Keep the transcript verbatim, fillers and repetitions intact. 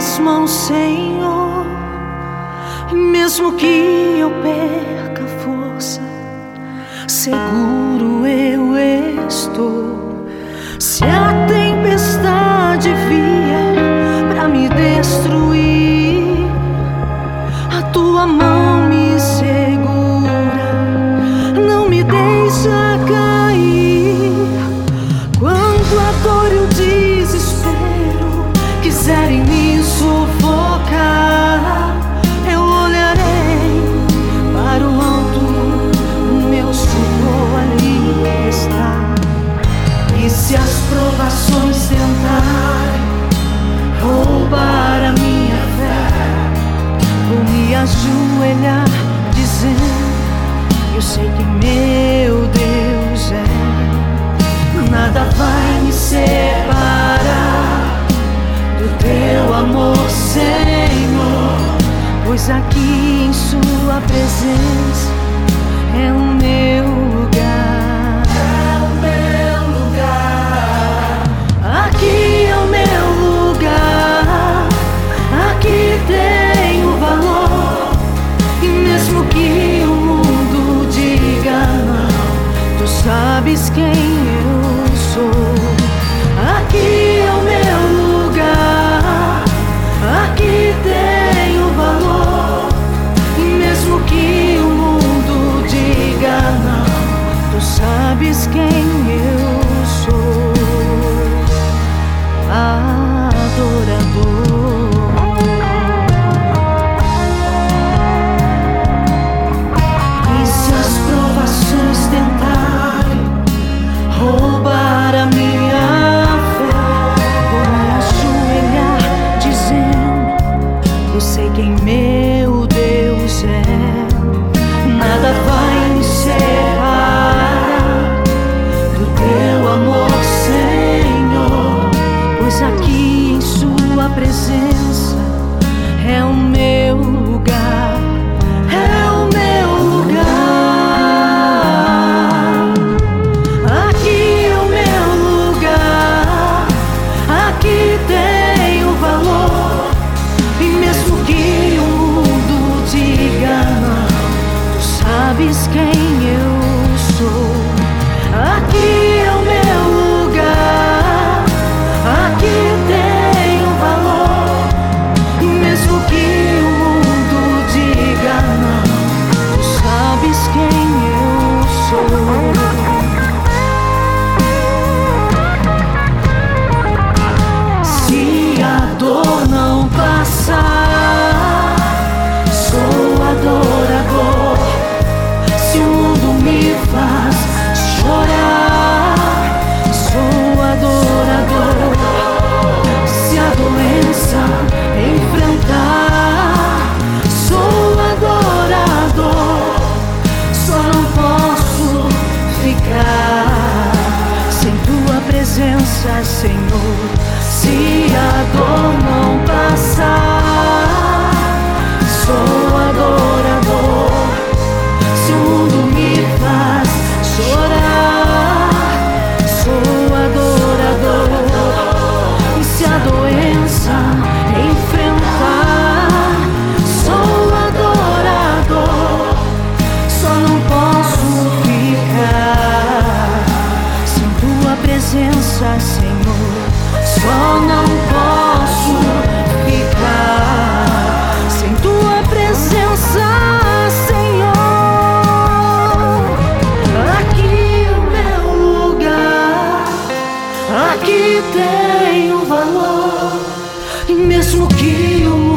tuas mãos, Senhor. E mesmo que eu perca a força, seguro eu estou. Se a tempestade vier pra me destruir, a tua mão me segura, não me deixa cair. Quando a dor e o desespero quiserem me sufocar, eu olharei para o alto, o meu socorro ali está. E se as provações tentarem roubar a minha fé, vou me ajoelhar dizendo: eu sei que meu Deus é. Nada vai me separar do teu amor, Senhor, pois aqui em sua presença é o meu lugar. É o meu lugar. Aqui é o meu lugar. Aqui tenho valor. E mesmo que o mundo diga não, tu sabes quem eu sou. Aqui é o meu lugar. Aqui tenho valor. E mesmo que o mundo diga não, tu sabes quem eu sou. Adorador. E se as provações tentarem roubar a minha fé, vou me ajoelhar dizendo: eu sei quem meu Deus é. Nada vai me separar do teu amor, Senhor, pois aqui em sua presença é o meu lugar. É o meu lugar. Aqui é o meu lugar. Aqui tenho valor. E mesmo que o mundo diga não, tu sabes quem eu sou. Aqui é o meu lugar. Aqui tenho valor. E mesmo que o mundo diga não, tu sabes quem eu sou. Se a dor não passar, sou adorador. Se o mundo me faz chorar, sou adorador. Se a doença enfrentar, sou adorador. Só não posso ficar sem tua presença, Senhor. Se a dor não passar, sou adorador. Se o mundo me faz chorar, sou adorador. E se a doença enfrentar, sou adorador. Só não posso ficar sem tua presença, Senhor. Só não posso ficar sem tua presença, Senhor. Aqui é o meu lugar. Aqui tenho valor. E mesmo que o